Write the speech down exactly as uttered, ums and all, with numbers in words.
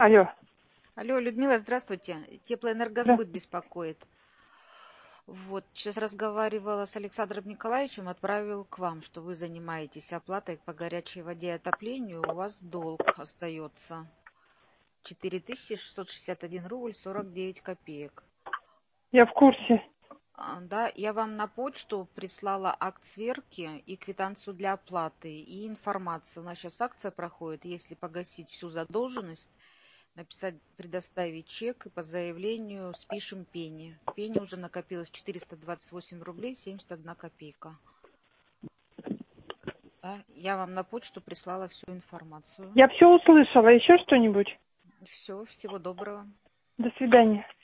Алло. Алло, Людмила, здравствуйте. Теплоэнергосбыт Здравствуйте. беспокоит. Вот, сейчас разговаривала с Александром Николаевичем, отправил к вам, что вы занимаетесь оплатой по горячей воде и отоплению, у вас долг остается четыре тысячи шестьсот шестьдесят один рубль сорок девять копеек. Я в курсе. А, Да, я вам на почту прислала акт сверки и квитанцию для оплаты, и информацию. У нас сейчас акция проходит, если погасить всю задолженность, написать, предоставить чек и по заявлению спишем пени. Пени уже накопилось четыреста двадцать восемь рублей семьдесят одна копейка. Да, я вам на почту прислала всю информацию. Я все услышала. Еще что-нибудь? Все, всего доброго. До свидания.